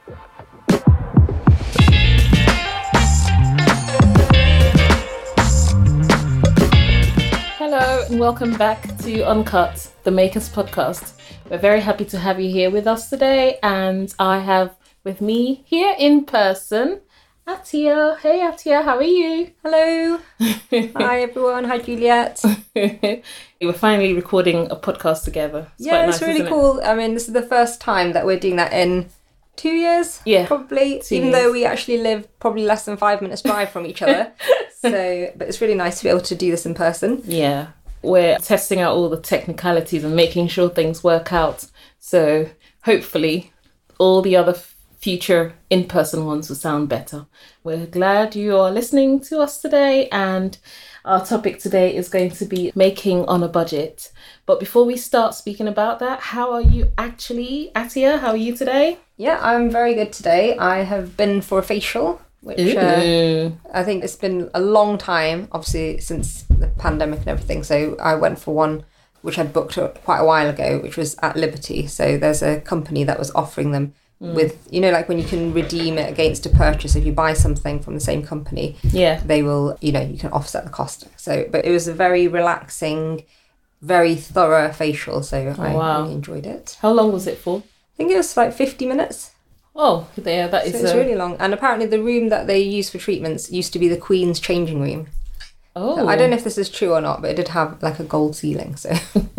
Hello and welcome back to Uncut, the Makers podcast. We're very happy to have you here with us today, and I have with me here in person Atia. Hey Atia, how are you? Hello. Hi everyone. Hi Juliet. We're finally recording a podcast together. It's nice, really cool. I mean, this is the first time that we're doing that in 2 years. Yeah, probably. Even though we actually live probably less than 5 minutes drive from each other. But it's really nice to be able to do this in person. Yeah. We're testing out all the technicalities and making sure things work out. So hopefully all the other future in-person ones will sound better. We're glad you are listening to us today, and our topic today is going to be making on a budget. But before we start speaking about that, how are you actually, Atia? How are you today? Yeah, I'm very good today. I have been for a facial, which I think it's been a long time, obviously, since the pandemic and everything. So I went for one which I'd booked quite a while ago, which was at Liberty. So there's a company that was offering them with, you know, like when you can redeem it against a purchase, if you buy something from the same company, they will, you know, you can offset the cost. So, but it was a very relaxing, very thorough facial. So I really enjoyed it. How long was it for? I think it was like 50 minutes. Oh, yeah, that is... So it's really long. And apparently the room that they use for treatments used to be the Queen's changing room. Oh. So I don't know if this is true or not, but it did have like a gold ceiling. So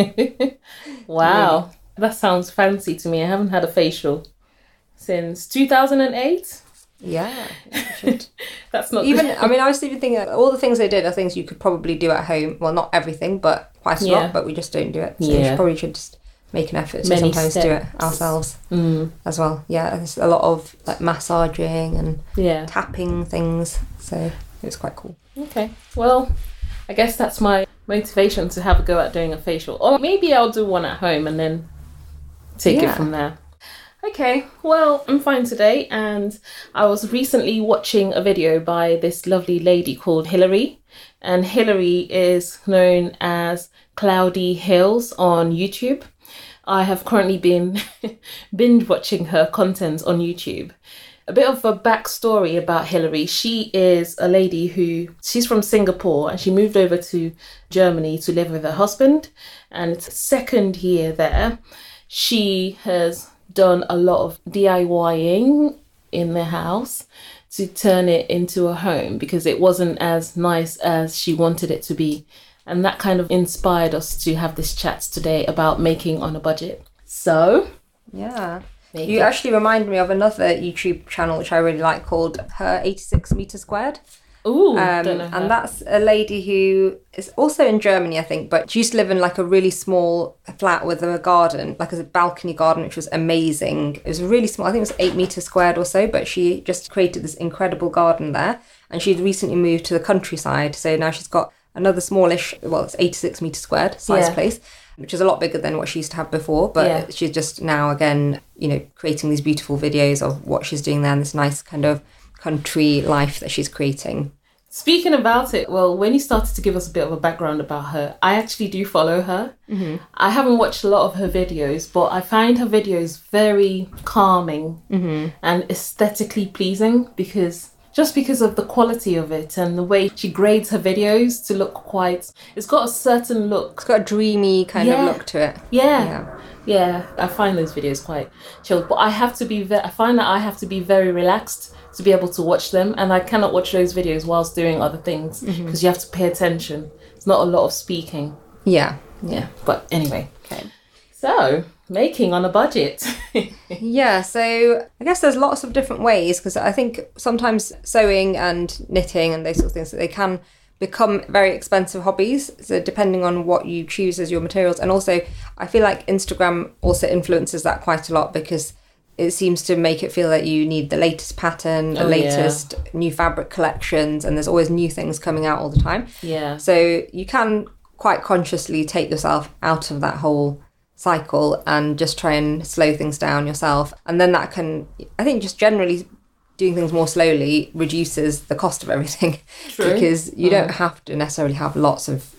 wow, that sounds fancy to me. I haven't had a facial since 2008. Yeah, you should. That's not even. I mean, I was even thinking that all the things they did are things you could probably do at home. Well, not everything, but quite a lot. But we just don't do it. So we probably should just make an effort to sometimes do it ourselves as well. Yeah, there's a lot of like massaging and tapping things. So it was quite cool. Okay, well, I guess that's my motivation to have a go at doing a facial. Or maybe I'll do one at home and then take it from there. Okay, well, I'm fine today, and I was recently watching a video by this lovely lady called Hilary, and Hilary is known as Cloudy Hills on YouTube. I have currently been binge watching her content on YouTube. A bit of a backstory about Hilary. She is a lady she's from Singapore, and she moved over to Germany to live with her husband, and it's second year there. She has done a lot of DIYing in the house to turn it into a home because it wasn't as nice as she wanted it to be. And that kind of inspired us to have this chat today about making on a budget. So, yeah. You actually remind me of another YouTube channel which I really like called Her 86 Meter Squared. Ooh, don't know and that's a lady who is also in Germany, I think, but she used to live in like a really small flat with a garden, like a balcony garden, which was amazing. It was really small. I think it was 8 meters squared or so, but she just created this incredible garden there. And she'd recently moved to the countryside. So now she's got another smallish, well, it's 86 meters squared size place, which is a lot bigger than what she used to have before. But she's just now, again, you know, creating these beautiful videos of what she's doing there and this nice kind of country life that she's creating. Speaking about it, well, when you started to give us a bit of a background about her, I actually do follow her. Mm-hmm. I haven't watched a lot of her videos, but I find her videos very calming and aesthetically pleasing because of the quality of it and the way she grades her videos to look it's got a certain look. It's got a dreamy kind of look to it. Yeah, I find those videos quite chilled, but I find that I have to be very relaxed to be able to watch them, and I cannot watch those videos whilst doing other things because you have to pay attention. It's not a lot of speaking. Yeah. But anyway, okay. So, making on a budget. Yeah, so I guess there's lots of different ways, because I think sometimes sewing and knitting and those sort of things, they can become very expensive hobbies, so depending on what you choose as your materials. And also, I feel like Instagram also influences that quite a lot, because it seems to make it feel that you need the latest pattern, the latest new fabric collections, and there's always new things coming out all the time. Yeah. So you can quite consciously take yourself out of that whole cycle and just try and slow things down yourself. And then that can, I think, just generally doing things more slowly reduces the cost of everything. True. Because you don't have to necessarily have lots of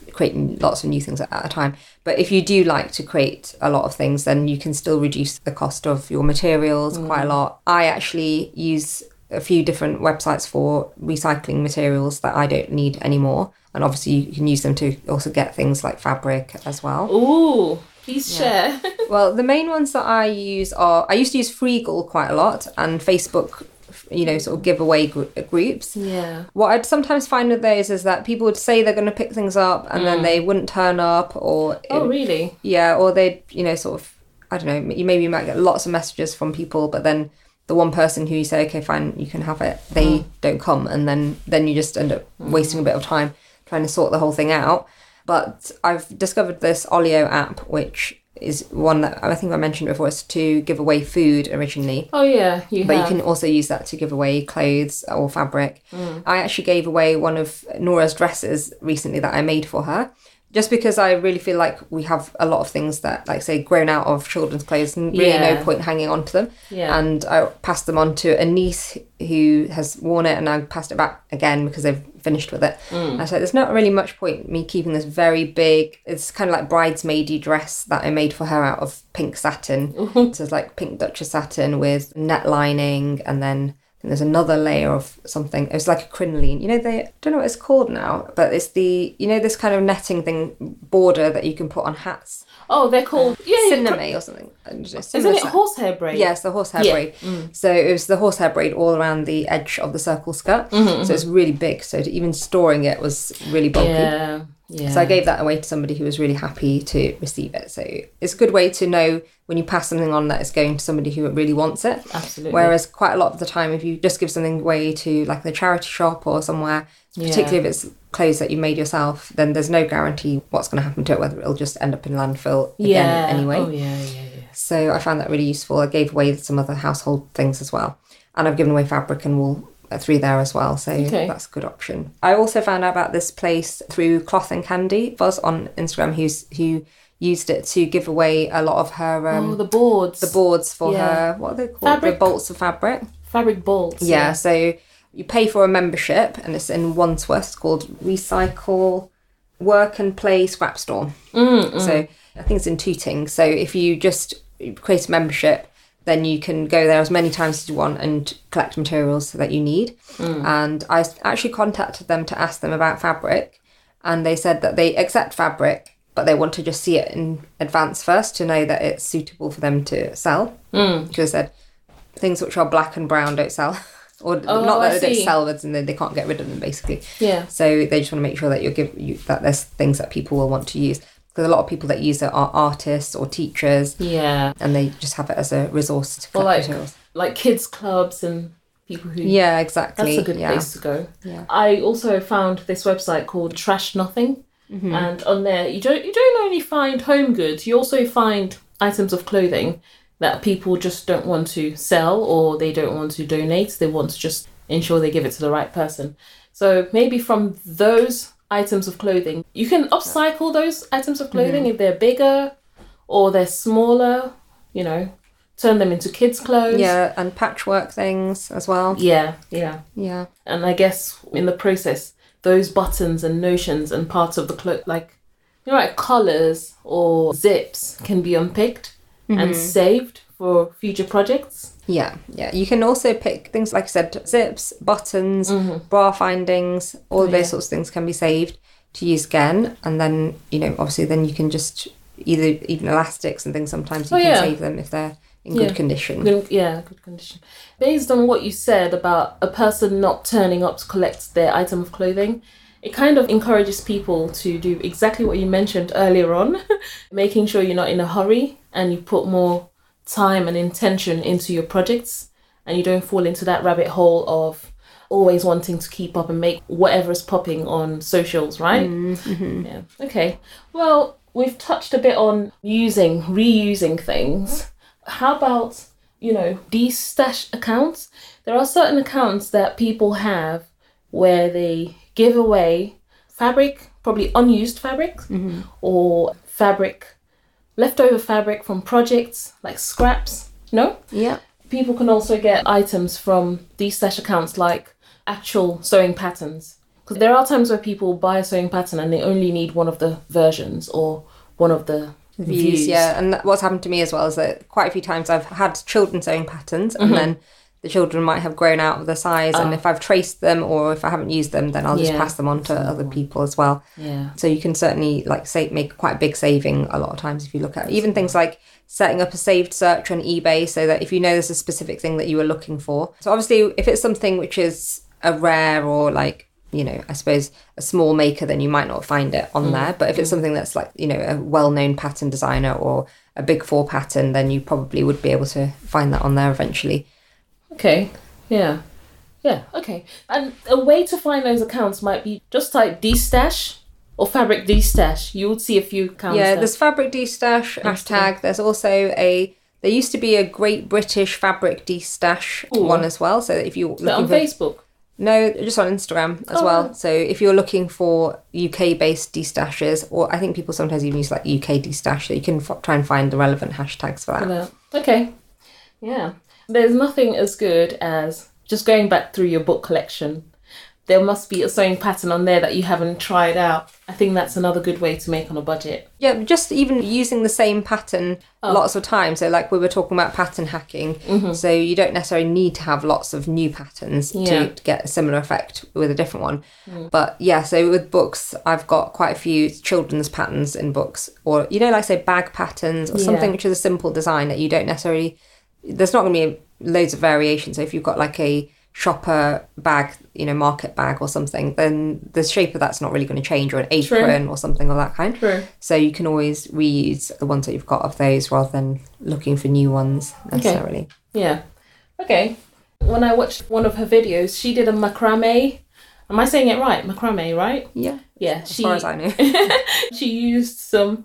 creating lots of new things at a time. But if you do like to create a lot of things, then you can still reduce the cost of your materials quite a lot. I actually use a few different websites for recycling materials that I don't need anymore. And obviously you can use them to also get things like fabric as well. Ooh, please share. Well, the main ones that I use are, I used to use Freegal quite a lot, and Facebook, sort of giveaway groups. Yeah. What I'd sometimes find with those is that people would say they're going to pick things up and then they wouldn't turn up, or... Oh, really? Yeah, or they'd, sort of, I don't know, you might get lots of messages from people, but then the one person who you say, okay, fine, you can have it, they don't come, and then you just end up wasting a bit of time trying to sort the whole thing out. But I've discovered this Olio app, which is one that I think I mentioned before. It's to give away food originally. Oh yeah, you can also use that to give away clothes or fabric. I actually gave away one of Nora's dresses recently that I made for her, just because I really feel like we have a lot of things that, like, say, grown out of children's clothes and really no point hanging on to them. Yeah. And I passed them on to a niece who has worn it, and I passed it back again because they've finished with it. I said, there's not really much point me keeping this very big, it's kind of like bridesmaidy dress that I made for her out of pink satin. So it's like pink Duchess satin with net lining, and then there's another layer of something. It was like a crinoline. I don't know what it's called now, but it's the, this kind of netting thing, border that you can put on hats. Oh, they're called... Cinnamon or something. Isn't it horsehair braid? Yes, the horsehair braid. So it was the horsehair braid all around the edge of the circle skirt. So it's really big. So even storing it was really bulky. Yeah. So I gave that away to somebody who was really happy to receive it. So it's a good way to know when you pass something on that it's going to somebody who really wants it. Absolutely. Whereas quite a lot of the time, if you just give something away to like the charity shop or somewhere, particularly if it's clothes that you made yourself, then there's no guarantee what's going to happen to it, whether it'll just end up in landfill again anyway. Oh, yeah. So I found that really useful. I gave away some other household things as well. And I've given away fabric and wool through there as well, so that's a good option. I also found out about this place through Cloth and Candy Fuzz on Instagram, who used it to give away a lot of her the boards for her, what are they called? Fabric. The bolts of fabric. Fabric bolts. Yeah, so you pay for a membership, and it's in Wandsworth. It's called Recycle Work and Play Scrap Store. So I think it's in Tooting. So if you just create a membership, then you can go there as many times as you want and collect materials that you need. And I actually contacted them to ask them about fabric, and they said that they accept fabric, but they want to just see it in advance first to know that it's suitable for them to sell. Because they said things which are black and brown don't sell. Or not that they don't sell, but they can't get rid of them, basically. Yeah. So they just want to make sure that that there's things that people will want to use. Because a lot of people that use it are artists or teachers. Yeah. And they just have it as a resource to collect materials. Like kids clubs and people who... Yeah, exactly. That's a good place to go. Yeah. I also found this website called Trash Nothing. And on there, you don't only find home goods, you also find items of clothing that people just don't want to sell, or they don't want to donate. They want to just ensure they give it to the right person. So maybe from those items of clothing, you can upcycle those items of clothing if they're bigger or they're smaller, turn them into kids' clothes. Yeah, and patchwork things as well. Yeah. And I guess in the process, those buttons and notions and parts of the clothes, like collars or zips, can be unpicked and saved for future projects. Yeah. You can also pick things, like I said, zips, buttons, bra findings, all of those sorts of things can be saved to use again. And then, obviously then you can just even elastics and things, sometimes you can save them if they're in good condition. Good condition. Based on what you said about a person not turning up to collect their item of clothing, it kind of encourages people to do exactly what you mentioned earlier on, making sure you're not in a hurry and you put more time and intention into your projects, and you don't fall into that rabbit hole of always wanting to keep up and make whatever's popping on socials, right? Yeah. Okay. Well, we've touched a bit on reusing things. How about, these stash accounts? There are certain accounts that people have where they give away fabric, probably unused fabric, or leftover fabric from projects, like scraps. No? Yeah. People can also get items from these stash accounts, like actual sewing patterns. Because there are times where people buy a sewing pattern and they only need one of the versions or one of the views. Yeah, and what's happened to me as well is that quite a few times I've had children sewing patterns and then the children might have grown out of the size, and if I've traced them or if I haven't used them, then I'll just pass them on to other people as well. Yeah. So you can certainly make quite a big saving a lot of times if you look at it. Even things like setting up a saved search on eBay so that if you know there's a specific thing that you were looking for. So obviously if it's something which is a rare or I suppose a small maker, then you might not find it on there. But if it's something that's a well-known pattern designer or a Big Four pattern, then you probably would be able to find that on there eventually. Okay. Yeah. Yeah. Okay. And a way to find those accounts might be just type DStash or Fabric DStash. You would see a few accounts. Yeah, there's Fabric DStash hashtag. There's also there used to be a Great British Fabric DStash one as well. So if you're looking on Facebook. No, just on Instagram as well. So if you're looking for UK-based destashes, or I think people sometimes even use UK destash, so you can try and find the relevant hashtags for that. Okay. Yeah. There's nothing as good as just going back through your book collection. There must be a sewing pattern on there that you haven't tried out. I think that's another good way to make on a budget. Yeah, just even using the same pattern lots of times. So like we were talking about pattern hacking. So you don't necessarily need to have lots of new patterns to get a similar effect with a different one. But yeah, so with books, I've got quite a few children's patterns in books, or, like say bag patterns or something which is a simple design that you don't necessarily, there's not going to be loads of variation. So if you've got like a shopper bag, market bag or something, then the shape of that's not really going to change, or an apron or something of that kind. True. So you can always reuse the ones that you've got of those rather than looking for new ones necessarily. Okay. Yeah. Okay. When I watched one of her videos, she did a macrame. Am I saying it right? Macrame, right? Yeah. Yeah. As far as I know. She used some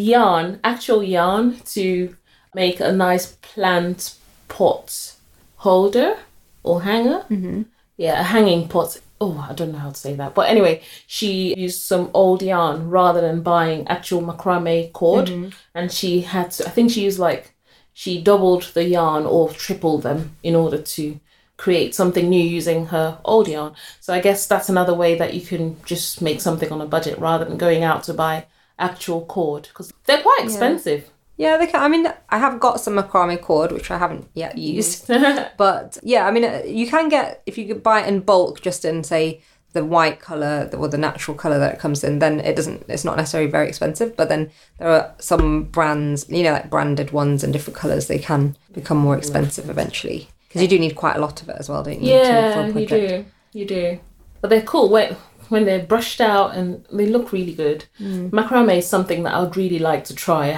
actual yarn, to make a nice plant pot holder or hanger. Yeah, a hanging pot. Oh, I don't know how to say that. But anyway, she used some old yarn rather than buying actual macrame cord. And she had to, I think she used she doubled the yarn or tripled them in order to create something new using her old yarn. So I guess that's another way that you can just make something on a budget rather than going out to buy actual cord, because they're quite expensive. Yeah, they can. I mean, I have got some macrame cord, which I haven't yet used. But yeah, I mean, you can get, if you could buy it in bulk, just in, say, the white colour or the natural colour that it comes in, then it's not necessarily very expensive. But then there are some brands, like branded ones in different colours, they can become more expensive eventually. Because you do need quite a lot of it as well, don't you? Yeah, you do. But they're cool when they're brushed out and they look really good. Macrame is something that I would really like to try.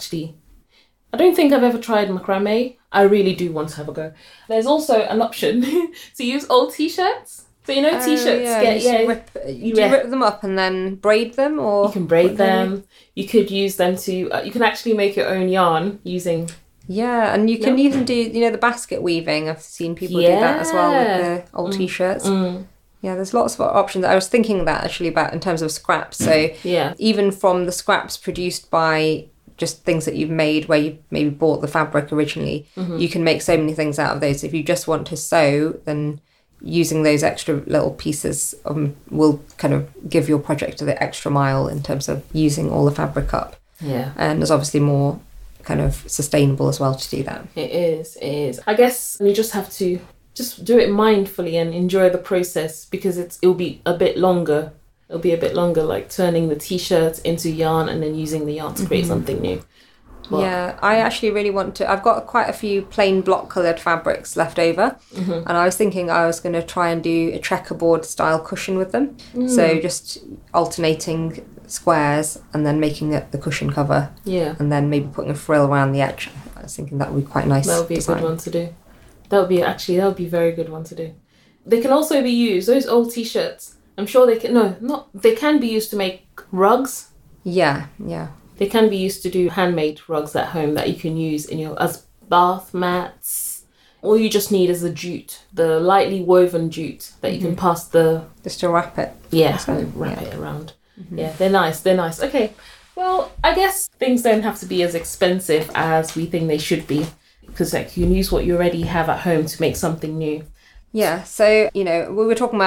I don't think I've ever tried macrame. I really do want to have a go. There's also an option to use old t-shirts. So t-shirts you rip them up and then braid them, or you can braid them. You could use them to you can actually make your own yarn using. Yeah, and you can even do the basket weaving. I've seen people do that as well with the old t-shirts. Yeah, there's lots of options. I was thinking that actually about in terms of scraps. So even from the scraps produced by just things that you've made where you maybe bought the fabric originally, you can make so many things out of those. If you just want to sew, then using those extra little pieces will kind of give your project the extra mile in terms of using all the fabric up. Yeah. And there's obviously more kind of sustainable as well to do that. It is. I guess you just have to just do it mindfully and enjoy the process, because it'll be a bit longer. It'll be a bit longer, like turning the t-shirt into yarn and then using the yarn to create something new. But, yeah, I actually really want to. I've got quite a few plain block coloured fabrics left over, and I was thinking I was going to try and do a checkerboard style cushion with them. So just alternating squares and then making it the cushion cover. Yeah. And then maybe putting a frill around the edge. I was thinking that would be quite nice. That would be a good one to do. That would be a very good one to do. They can also be used, those old t-shirts. I'm sure they can, they can be used to make rugs. Yeah. They can be used to do handmade rugs at home that you can use as bath mats. All you just need is a jute, the lightly woven jute that you can pass just to wrap it. Yeah, wrap it around. Yeah, they're nice. Okay, well, I guess things don't have to be as expensive as we think they should be, because you can use what you already have at home to make something new. Yeah, so, we were talking about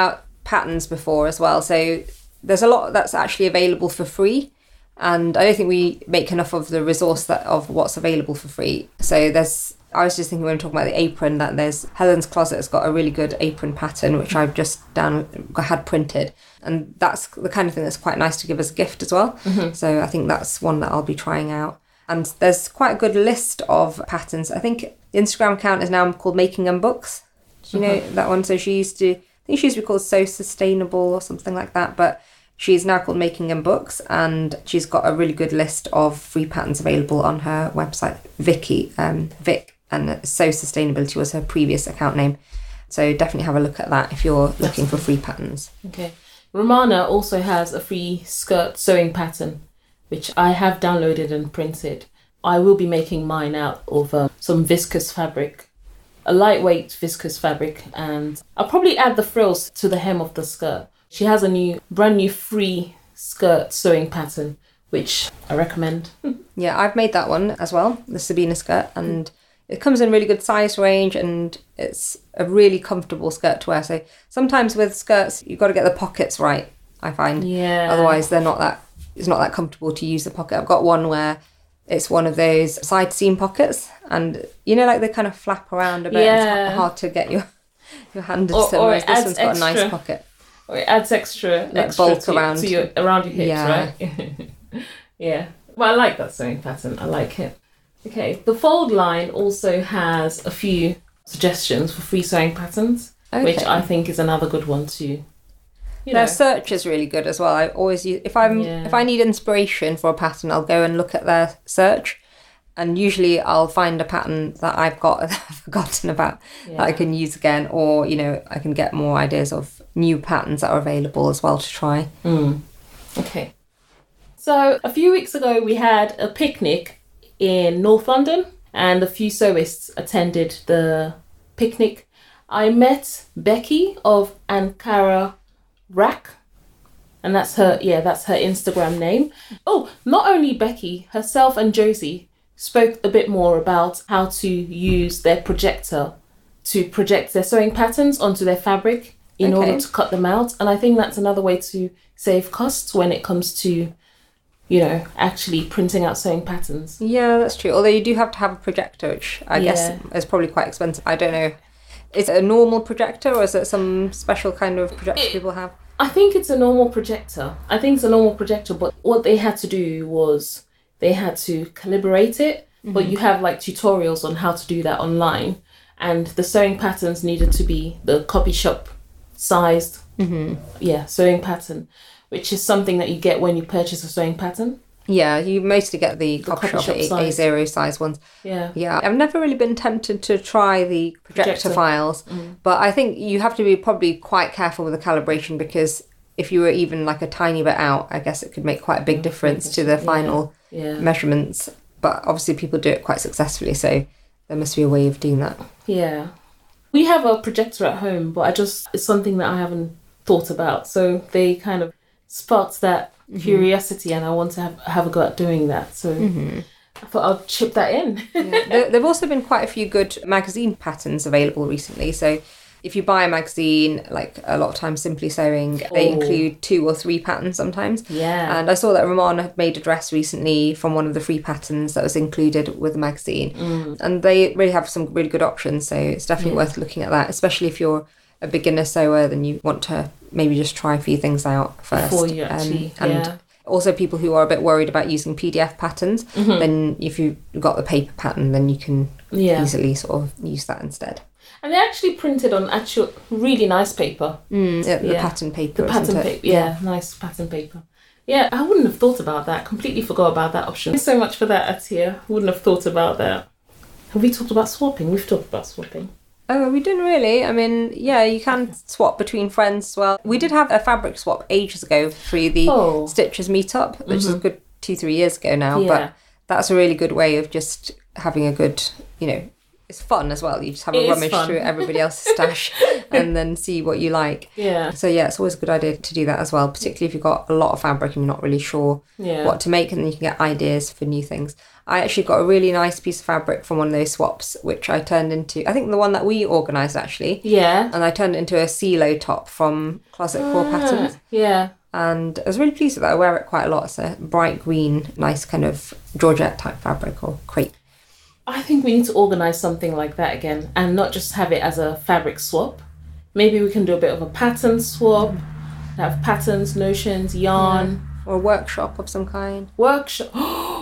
patterns before as well. So there's a lot that's actually available for free. And I don't think we make enough of the resource of what's available for free. So I was just thinking when we were talking about the apron, that there's Helen's Closet has got a really good apron pattern, which I've just had printed. And that's the kind of thing that's quite nice to give as a gift as well. Mm-hmm. So I think that's one that I'll be trying out. And there's quite a good list of patterns. I think the Instagram account is now called Making and Books. Do you know that one? So I think she used to be called So Sustainable or something like that. But she's now called Making and Books, and she's got a really good list of free patterns available on her website, Vic, and So Sustainability was her previous account name. So definitely have a look at that if you're looking for free patterns. Okay. Romana also has a free skirt sewing pattern, which I have downloaded and printed. I will be making mine out of some viscose fabric, a lightweight viscose fabric, and I'll probably add the frills to the hem of the skirt. She has a brand new free skirt sewing pattern, which I recommend. Yeah, I've made that one as well, the Sabina skirt, and it comes in really good size range, and it's a really comfortable skirt to wear. So sometimes with skirts, you've got to get the pockets right, I find. Yeah. Otherwise, it's not that comfortable to use the pocket. I've got one where it's one of those side seam pockets, and like they kind of flap around a bit. Yeah. It's hard to get your hand into them. Whereas this one's got a nice pocket. Or it adds extra bulk around your hips, right? Yeah. Well, I like that sewing pattern. I like it. Okay. The Fold line also has a few suggestions for free sewing patterns, which I think is another good one to. Their search is really good as well. I always use if I need inspiration for a pattern, I'll go and look at their search, and usually I'll find a pattern that I've got that I've forgotten about that I can use again, or I can get more ideas of new patterns that are available as well to try. Okay. So a few weeks ago we had a picnic in North London, and a few sewists attended the picnic. I met Becky of Ankara Rack, and that's her Instagram name. Oh, not only Becky, herself and Josie spoke a bit more about how to use their projector to project their sewing patterns onto their fabric in order to cut them out. And I think that's another way to save costs when it comes to, actually printing out sewing patterns. Yeah, that's true. Although you do have to have a projector, which I guess is probably quite expensive. I don't know. Is it a normal projector, or is it some special kind of projector people have? I think it's a normal projector. But what they had to do was they had to calibrate it, but you have tutorials on how to do that online. And the sewing patterns needed to be the copy shop sized sewing pattern, which is something that you get when you purchase a sewing pattern. Yeah, you mostly get the copy shop A0 size ones. Yeah. I've never really been tempted to try the projector files, but I think you have to be probably quite careful with the calibration, because if you were even a tiny bit out, I guess it could make quite a big difference to the final measurements. But obviously people do it quite successfully, so there must be a way of doing that. Yeah. We have a projector at home, but it's something that I haven't thought about. So they kind of sparked that curiosity, and I want to have a go at doing that. So I thought I'll chip that in. There've also been quite a few good magazine patterns available recently. So if you buy a magazine, a lot of times Simply Sewing, they include 2 or 3 patterns sometimes. Yeah. And I saw that Romana had made a dress recently from one of the free patterns that was included with the magazine. And they really have some really good options. So it's definitely worth looking at that, especially if you're a beginner sewer, then you want to maybe just try a few things out first. Before you actually, and also people who are a bit worried about using PDF patterns, then if you've got the paper pattern, then you can easily sort of use that instead. And they actually printed on actual really nice paper. The pattern paper. Nice pattern paper. Yeah, I wouldn't have thought about that. Completely forgot about that option. Thanks so much for that, Atia. Wouldn't have thought about that. Have we talked about swapping? We've talked about swapping. Oh, we didn't really. I mean, you can swap between friends as well. We did have a fabric swap ages ago through the Stitches meetup, which is a good 2-3 years ago now. But that's a really good way of just having a good, it's fun as well. You just have It a is rummage fun. through everybody else's stash and then see what you like. Yeah. So yeah, it's always a good idea to do that as well, particularly if you've got a lot of fabric and you're not really sure what to make, and then you can get ideas for new things. I actually got a really nice piece of fabric from one of those swaps, which I turned into, I think the one that we organised actually. Yeah. And I turned it into a CeeLo top from Closet Core Patterns. Yeah. And I was really pleased with that. I wear it quite a lot. It's a bright green, nice kind of Georgette type fabric or crepe. I think we need to organise something like that again and not just have it as a fabric swap. Maybe we can do a bit of a pattern swap, have patterns, notions, yarn. Or a workshop of some kind. Workshop.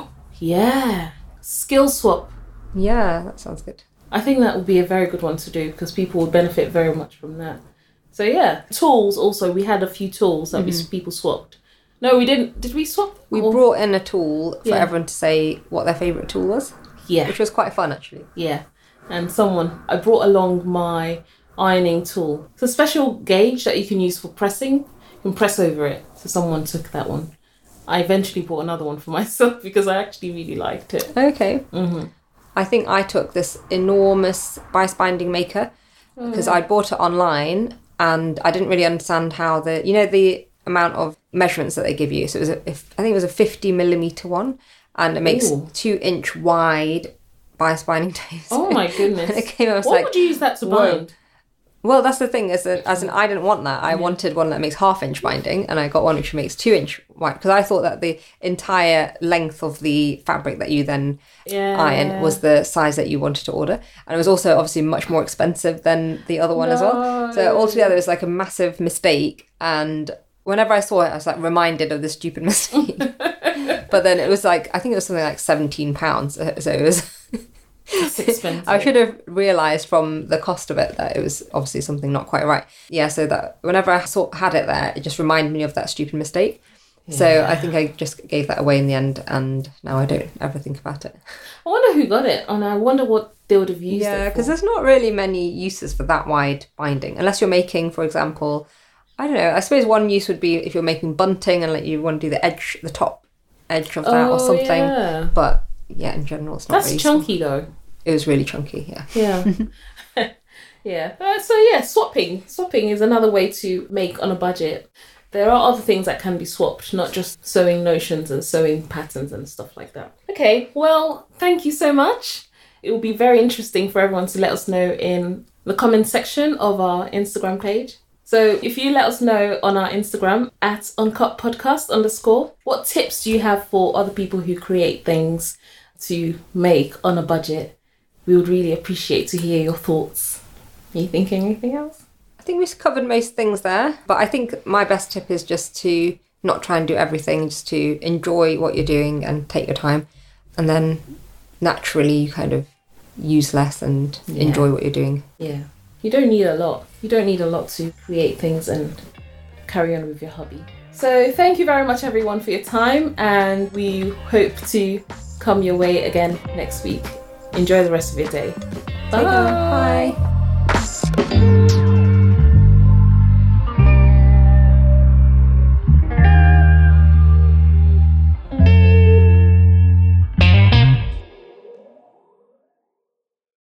Yeah. Skill swap. Yeah, that sounds good. I think that would be a very good one to do because people would benefit very much from that. So yeah. Tools also. We had a few tools that people swapped. No, we didn't. Did we swap? We brought in a tool for everyone to say what their favourite tool was. Yeah. Which was quite fun, actually. Yeah. And I brought along my ironing tool. It's a special gauge that you can use for pressing. You can press over it. So someone took that one. I eventually bought another one for myself because I actually really liked it. Okay. Mm-hmm. I think I took this enormous bias binding maker because I bought it online and I didn't really understand how the amount of measurements that they give you. So I think it was a 50mm one. And it makes 2-inch wide bias binding tapes. Oh my goodness. It came out what would you use that to bind? Well, that's the thing, as in I didn't want that. I wanted one that makes 1/2-inch binding, and I got one which makes 2-inch wide, because I thought that the entire length of the fabric that you then iron was the size that you wanted to order. And it was also obviously much more expensive than the other one as well. So altogether it was like a massive mistake, and whenever I saw it, I was like reminded of this stupid mistake. But then it was like, I think it was something like £17. So it was... That's expensive. I should have realised from the cost of it that it was obviously something not quite right. Yeah, so that whenever I had it there, it just reminded me of that stupid mistake. Yeah. So I think I just gave that away in the end, and now I don't ever think about it. I wonder who got it, and I wonder what they would have used it for. Yeah, because there's not really many uses for that wide binding, unless you're making, for example, I don't know, I suppose one use would be if you're making bunting and like you want to do the top edge of that or something. Yeah. But yeah, in general, it's not That's really chunky though. It was really chunky, yeah. Yeah. Yeah. So yeah, swapping. Swapping is another way to make on a budget. There are other things that can be swapped, not just sewing notions and sewing patterns and stuff like that. Okay, well, thank you so much. It will be very interesting for everyone to let us know in the comment section of our Instagram page. So if you let us know on our Instagram at uncutpodcast_, what tips do you have for other people who create things to make on a budget? We would really appreciate to hear your thoughts. Are you thinking anything else? I think we've covered most things there, but I think my best tip is just to not try and do everything, just to enjoy what you're doing and take your time. And then naturally you kind of use less and enjoy what you're doing. Yeah. You don't need a lot. You don't need a lot to create things and carry on with your hobby. So thank you very much everyone for your time, and we hope to come your way again next week. Enjoy the rest of your day. Bye. Bye.